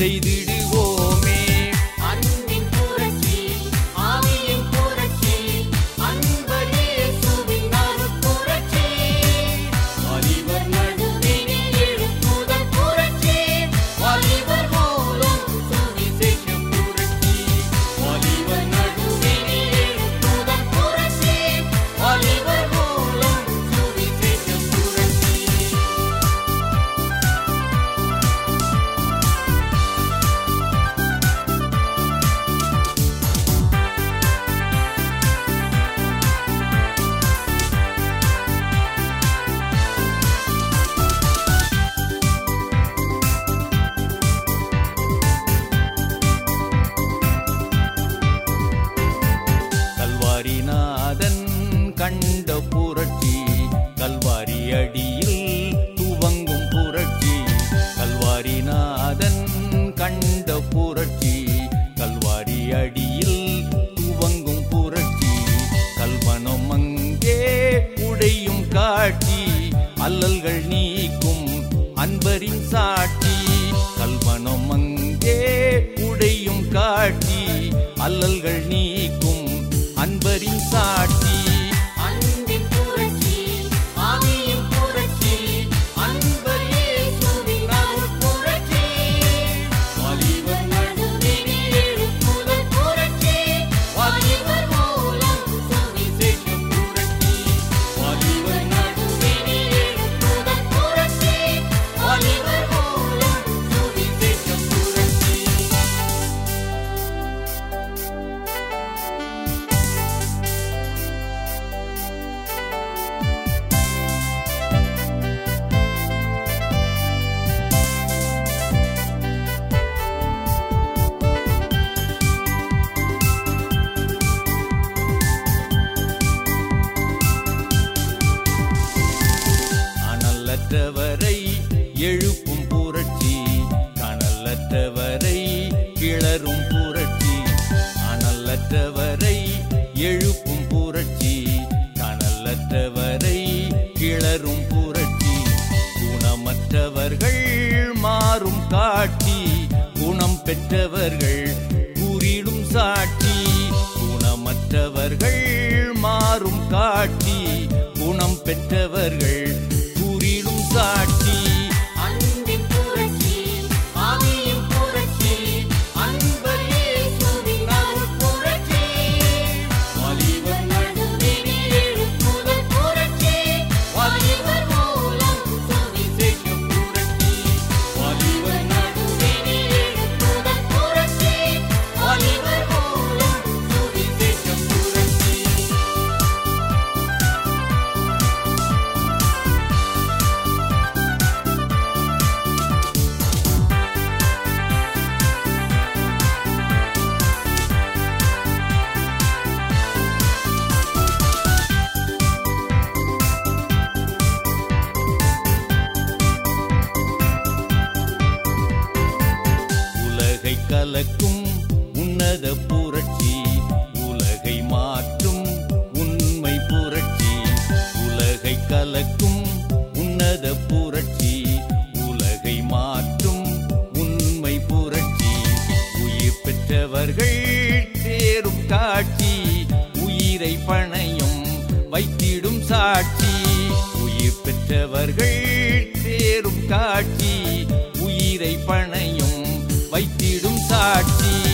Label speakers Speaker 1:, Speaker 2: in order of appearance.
Speaker 1: செய்திடுவோமே.
Speaker 2: அன்பின் புரட்சி, ஆவியின் புரட்சி, அன்பர் இயேசுவின் அருட்புரட்சி. வாலிபர் நடுவினில் எழுப்புதல் புரட்சி, வாலிபர் மூலம் சுவிசேஷ புரட்சி. வாலிபர் நடுவினில் எழுப்புதல் புரட்சி, வாலிபர் மூலம் சுவிசேஷ புரட்சி.
Speaker 1: கல்வாரிநாதன் கண்ட புரட்சி, கல்வாரி அடியில் துவங்கும் புரட்சி. கல்வாரிநாதன் கண்ட புரட்சி, கல்வாரி அடியில் துவங்கும் புரட்சி. கல்வனம் அங்கே உடையும் காட்சி, அல்லல்கள் நீக்கும் அன்பரின் சாட்சி. கல்வனம் அங்கே உடையும் காட்சி, அல்லல்கள் நீக்கும் அன்பரின் சாட்சி.
Speaker 2: அன்பின் புரட்சி, ஆவியின் புரட்சி, அன்பர் இயேசுவின் அருட்புரட்சி. வாலிபர் நடுவினில் எழுப்புதல் புரட்சி, வாலிபர் மூலம் சுவிசேஷ புரட்சி. வாலிபர் நடுவினில் எழுப்புதல் புரட்சி, வாலிபர் மூலம் சுவிசேஷ புரட்சி.
Speaker 1: அனலற்றவரை எழுப்பும் புரட்சி, கனலற்றவரை கிளறும் புரட்சி. அனலற்றவரை எழுப்பும் புரட்சி, கனலற்றவரை கிளறும் புரட்சி. குணமற்றவர்கள் மாறும் காட்சி, குணம் பெற்றவர்கள் கூறிடும் சாட்சி. குணமற்றவர்கள் மாறும் காட்சி, குணம் பெற்றவர்கள் கூறிடும் சாட்சி.
Speaker 2: அன்பின் புரட்சி, ஆவியின் புரட்சி, அன்பர் இயேசுவின் அருட்புரட்சி. வாலிபர் நடுவினில் எழுப்புதல் புரட்சி, வாலிபர் மூலம் சுவிசேஷ புரட்சி. வாலிபர் நடுவினில் எழுப்புதல் புரட்சி, வாலிபர் மூலம் சுவிசேஷ புரட்சி.
Speaker 1: உலகை கலக்கும் உன்னத புரட்சி, உலகை மாற்றும் உண்மை புரட்சி. உலகை கலக்கும் உன்னத புரட்சி, உலகை மாற்றும் உண்மை புரட்சி. உயிர் பெற்றவர்கள் சேரும் காட்சி, உயிரை பணயம் வைத்திடும் சாட்சி. உயிர் பெற்றவர்கள் சேரும் காட்சி, உயிரை பணயம் வைத்திடும் சாட்சி.